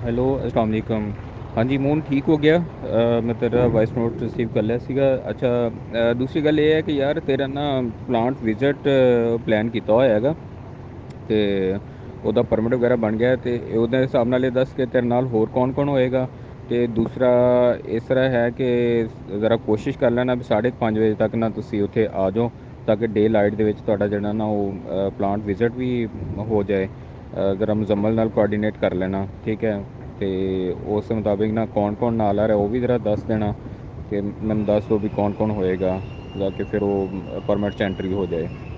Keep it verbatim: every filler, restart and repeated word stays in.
Hello, ਅਸਲਾਮ ਵਾਲੇਕਮ। ਹਾਂਜੀ moon, ਠੀਕ ਹੋ ਗਿਆ। ਅ, ਮੈਂ ਤੇਰਾ ਵਾਇਸ ਨੋਟ ਰਿਸੀਵ ਕਰ ਲਿਆ ਸੀਗਾ। ਅੱਛਾ, ਅ, ਦੂਸਰੀ ਗੱਲ ਇਹ ਹੈ ਕਿ ਯਾਰ ਤੇਰਾ ਨਾ ਪਲਾਂਟ ਵਿਜ਼ਿਟ ਪਲਾਨ ਕੀਤਾ ਹੋਇਆ ਹੈਗਾ, ਅਤੇ ਉਹਦਾ ਪਰਮਿਟ ਵਗੈਰਾ ਬਣ ਗਿਆ, ਅਤੇ ਉਹਦੇ ਹਿਸਾਬ ਨਾਲ ਇਹ ਦੱਸ ਕੇ ਤੇਰੇ ਨਾਲ ਹੋਰ ਕੌਣ ਕੌਣ ਹੋਏਗਾ। ਅਤੇ ਦੂਸਰਾ ਇਸ ਤਰ੍ਹਾਂ ਹੈ ਕਿ ਜ਼ਰਾ ਕੋਸ਼ਿਸ਼ ਕਰ ਲੈਣਾ ਵੀ ਸਾਢੇ ਕੁ ਪੰਜ ਵਜੇ ਤੱਕ ਨਾ ਤੁਸੀਂ ਉੱਥੇ ਆ ਜਾਓ, ਤਾਂ ਕਿ ਡੇ ਲਾਈਟ ਦੇ ਵਿੱਚ ਤੁਹਾਡਾ ਜਿਹੜਾ ਨਾ ਉਹ ਪਲਾਂਟ ਵਿਜ਼ਿਟ ਵੀ ਹੋ ਜਾਏ। ਜ਼ਰਾ ਮੁਜ਼ੰਮਲ ਨਾਲ ਕੋਆਰਡੀਨੇਟ ਕਰ ਲੈਣਾ, ਠੀਕ ਹੈ। ਅਤੇ ਉਸ ਮੁਤਾਬਿਕ ਨਾ ਕੌਣ ਕੌਣ ਨਾਲ ਆ ਰਿਹਾ ਉਹ ਵੀ ਜ਼ਰਾ ਦੱਸ ਦੇਣਾ, ਅਤੇ ਮੈਨੂੰ ਦੱਸ ਦਿਓ ਵੀ ਕੌਣ ਕੌਣ ਹੋਏਗਾ, ਤਾਂ ਕਿ ਫਿਰ ਉਹ ਪਰਮਿਟ 'ਚ ਐਂਟਰੀ ਹੋ ਜਾਏ।